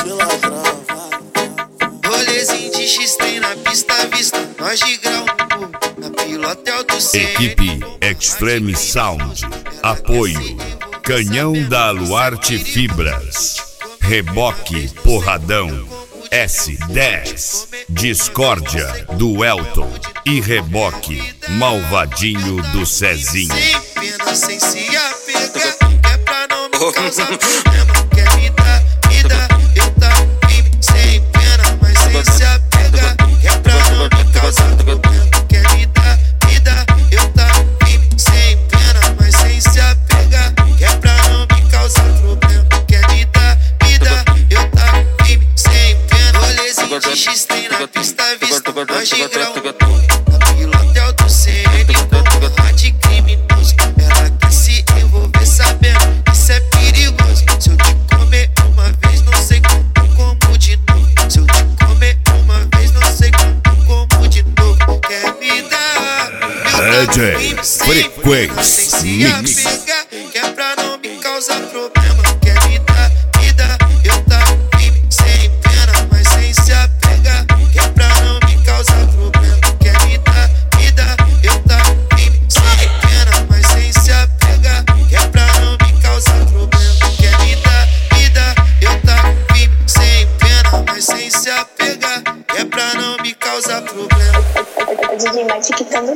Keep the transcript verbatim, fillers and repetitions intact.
Rolezinho de X-Tem na pista à vista, nós de grau na pilota é o do cem. Equipe Extreme Sound. Apoio Canhão da Aluarte Fibras, Reboque Porradão, S dez, Discórdia do Elton e Reboque Malvadinho do Cezinho. Sem pena, sem se apegar, é pra não me causar problema. Quer me dar, me dá, eu tá firme, sem pena, mas sem se apegar, é pra não me causar problema. Quer me dar, me dá, eu tá firme, sem pena, mas sem se apegar, é pra não me causar problema. Quer me dar, me dá, eu tá firme, sem pena. Rolezinho de X-Tem na pista à vista, nós de grau na pilota é o do cem. De criminoso, ela quer se envolver sabendo que isso é perigoso. Se eu te comer uma vez, não sei como, como de novo. Se eu te comer uma vez, não sei como, como de novo. Quer me dar, meu D J nome Frequência sem se Mix. apegar, que é pra não me causar problema. Quer me dar, me dá, eu tá firme, sem pena, mas sem se apegar, que é pra não me causar problema. Quer me dar, me dá, eu tá firme, sem pena, mas sem se apegar, que é pra não me causar problema. Quer me dar, me dá, eu tá firme, sem pena, mas sem se apegar, que é pra não me causar problema. O D J Mike que tá no